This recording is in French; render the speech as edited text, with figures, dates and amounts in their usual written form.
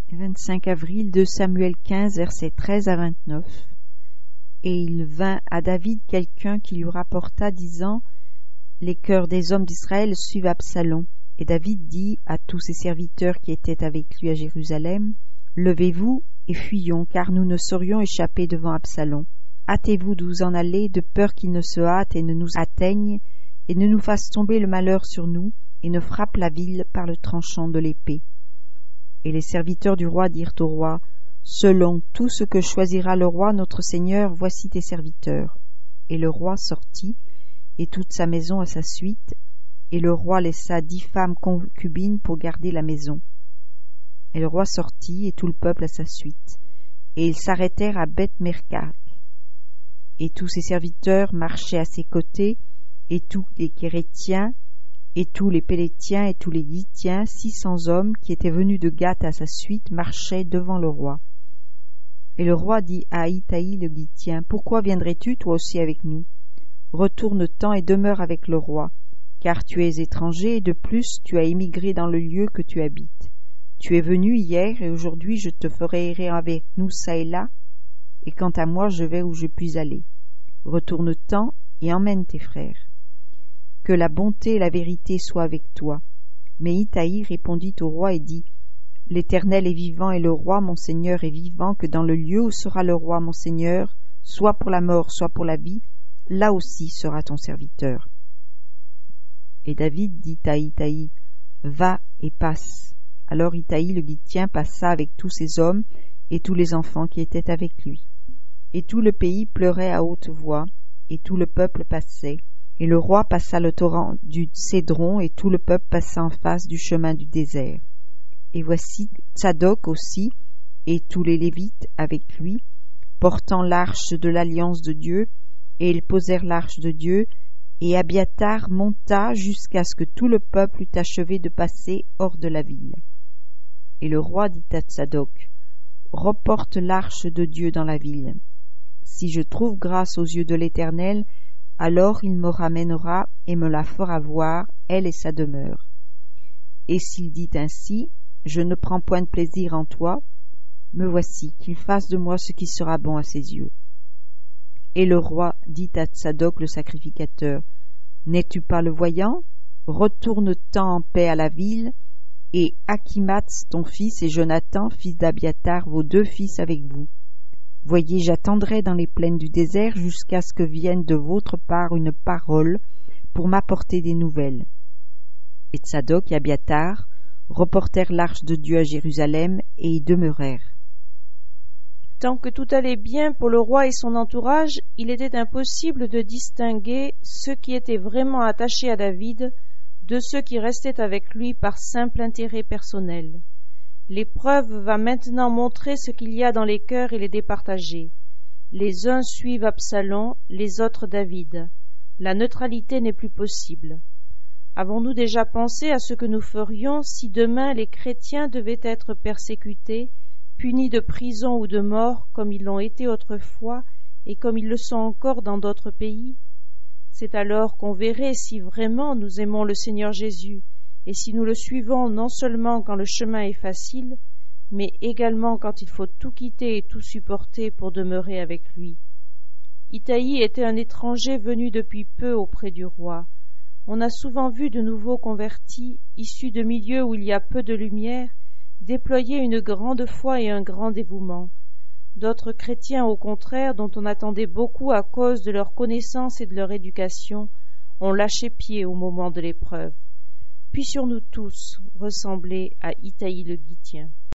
25 avril, 2 Samuel 15, versets 13 à 29. Et il vint à David quelqu'un qui lui rapporta, disant: Les cœurs des hommes d'Israël suivent Absalom. Et David dit à tous ses serviteurs qui étaient avec lui à Jérusalem: Levez-vous et fuyons, car nous ne saurions échapper devant Absalom. Hâtez-vous de vous en aller, de peur qu'il ne se hâte et ne nous atteigne, et ne nous fasse tomber le malheur sur nous, et ne frappe la ville par le tranchant de l'épée. Et les serviteurs du roi dirent au roi: Selon tout ce que choisira le roi notre Seigneur, voici tes serviteurs. Et le roi sortit, et toute sa maison à sa suite, et le roi laissa 10 femmes concubines pour garder la maison. Et le roi sortit, et tout le peuple à sa suite, et ils s'arrêtèrent à Beth-Merkach. Et tous ses serviteurs marchaient à ses côtés, et tous les Kérétiens, et tous les Pélétiens, et tous les Gittiens, 600 hommes qui étaient venus de Gath à sa suite, marchaient devant le roi. Et le roi dit à Itaï le Gittien: Pourquoi viendrais-tu toi aussi avec nous? Retourne-t'en et demeure avec le roi, car tu es étranger, et de plus tu as émigré dans le lieu que tu habites. Tu es venu hier, et aujourd'hui je te ferai errer avec nous çà et là, et quant à moi je vais où je puis aller. Retourne-t'en et emmène tes frères. Que la bonté et la vérité soient avec toi. Mais Itaï répondit au roi et dit: L'Éternel est vivant et le roi mon Seigneur est vivant, que dans le lieu où sera le roi mon Seigneur, soit pour la mort, soit pour la vie, là aussi sera ton serviteur. Et David dit à Itaï: Va et passe. Alors Itaï le Gittien passa avec tous ses hommes et tous les enfants qui étaient avec lui. Et tout le pays pleurait à haute voix, et tout le peuple passait. Et le roi passa le torrent du Cédron, et tout le peuple passa en face du chemin du désert. Et voici Tsadok aussi, et tous les Lévites avec lui, portant l'arche de l'alliance de Dieu, et ils posèrent l'arche de Dieu, et Abiatar monta jusqu'à ce que tout le peuple eût achevé de passer hors de la ville. Et le roi dit à Tsadok: Reporte l'arche de Dieu dans la ville. Si je trouve grâce aux yeux de l'Éternel, alors il me ramènera et me la fera voir, elle et sa demeure. Et s'il dit ainsi: Je ne prends point de plaisir en toi, me voici, qu'il fasse de moi ce qui sera bon à ses yeux. Et le roi dit à Tsadok le sacrificateur: N'es-tu pas le voyant? Retourne-t'en en paix à la ville, et Achimath ton fils et Jonathan, fils d'Abiatar, vos 2 fils avec vous. Voyez, j'attendrai dans les plaines du désert jusqu'à ce que vienne de votre part une parole pour m'apporter des nouvelles. Et Tsadok et Abiatar reportèrent l'arche de Dieu à Jérusalem et y demeurèrent. Tant que tout allait bien pour le roi et son entourage, il était impossible de distinguer ceux qui étaient vraiment attachés à David de ceux qui restaient avec lui par simple intérêt personnel. L'épreuve va maintenant montrer ce qu'il y a dans les cœurs et les départager. Les uns suivent Absalom, les autres David. La neutralité n'est plus possible. Avons-nous déjà pensé à ce que nous ferions si demain les chrétiens devaient être persécutés, punis de prison ou de mort comme ils l'ont été autrefois et comme ils le sont encore dans d'autres pays? C'est alors qu'on verrait si vraiment nous aimons le Seigneur Jésus et si nous le suivons non seulement quand le chemin est facile, mais également quand il faut tout quitter et tout supporter pour demeurer avec lui. Itaï était un étranger venu depuis peu auprès du roi. On a souvent vu de nouveaux convertis, issus de milieux où il y a peu de lumière, déployer une grande foi et un grand dévouement. D'autres chrétiens, au contraire, dont on attendait beaucoup à cause de leur connaissance et de leur éducation, ont lâché pied au moment de l'épreuve. Puissions-nous tous ressembler à Itaï le Gittien.